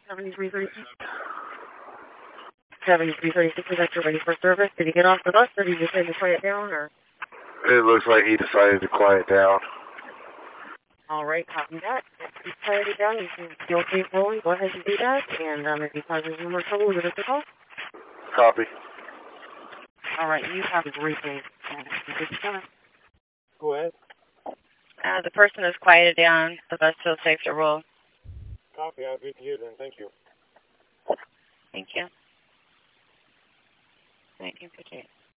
7336. 7336, is that you're ready for service? Did he get off the bus or did he decide to quiet down? Or? It looks like he decided to quiet down. Alright, copy that. If he's quieted down, you can still keep rolling. Go ahead and do that. And if he causes any more trouble, give us a call. Copy. Alright, you have a great day. Go ahead. The person is quieted down. The bus feels safe to roll. Copy. I'll be to you then. Thank you. Thank you. 1958.